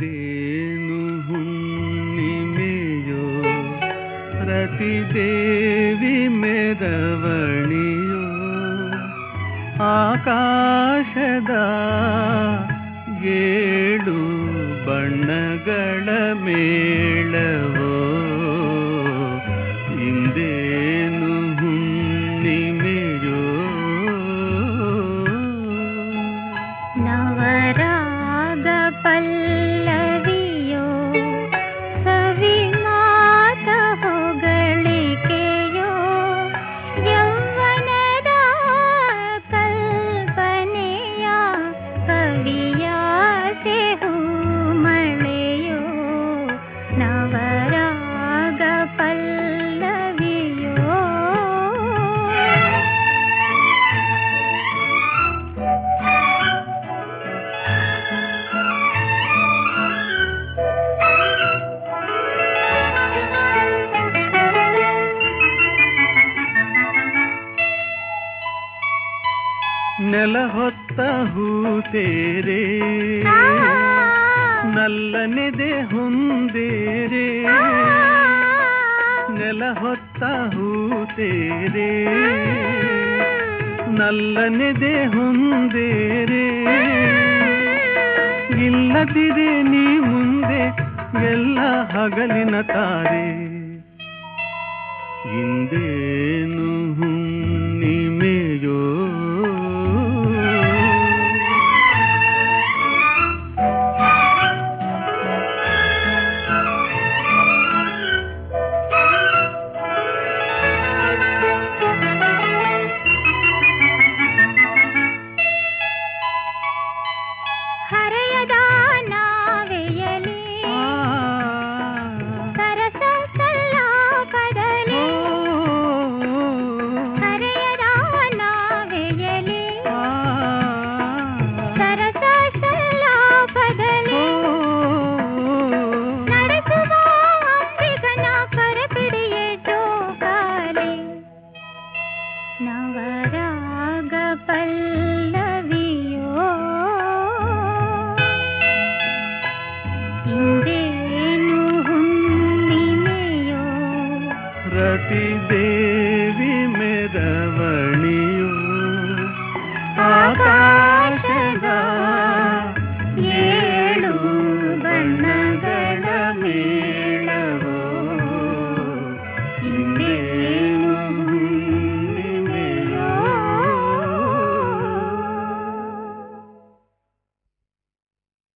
ಇಂದೇನು ಹುಣ್ಣಿಮೆಯೋ ಪ್ರತಿ ದೇವಿ ಮೆರವಣಿಯೋ ಆಕಾಶದ ಏಳು ಬಣ್ಣಗಳ ಮೇಳವೋ ಇಂದೇನು ಹುಣ್ಣಿಮೆಯೋ ನವರಾಗ ಪಲ್ಲವಿಯೋ ಸವಿ ಮಾತ ಹೊಗಳಿಕೆಯೋ ಯೌವನದ ಕಲ್ಪನೆಯ ಕವಿಯಾಸೆ ಹೂಮಳೆಯೋ ನವರಾಗ ಪಲ್ಲವಿಯೋ ನೆಲ ಹೊತ್ತ ಹೂತೇರೆ ನಲ್ಲನೆದೆ ಹೊಂದೇರೆ ನೆಲ ಹೊತ್ತ ಹೂತೇರೆ ನಲ್ಲನೆದೆ ಹೊಂದೇರೆ ಇಲ್ಲದಿದೆ ನೀ ಮುಂದೆ ಎಲ್ಲ ಹಗಲಿನ ತಾರೆ ಇಂದೇನು ಹುಣ್ಣಿಮೆಯೋ ಹರೆಯದ ನಾವೆಯಲಿ ಸರಸ ಸಲ್ಲಾಪದಲ್ಲಿ ಹರೆಯದ ನಾವೆಯಲಿ ಸರಸ ಸಲ್ಲಾಪದಲ್ಲಿ ನಡೆಸುವ ಅಂಬಿಗನ ಕರಪಿಡಿಯೇ ಜೋಕಾಲಿ ನವರಾಗ ಪಲ್ಲವಿಯೋ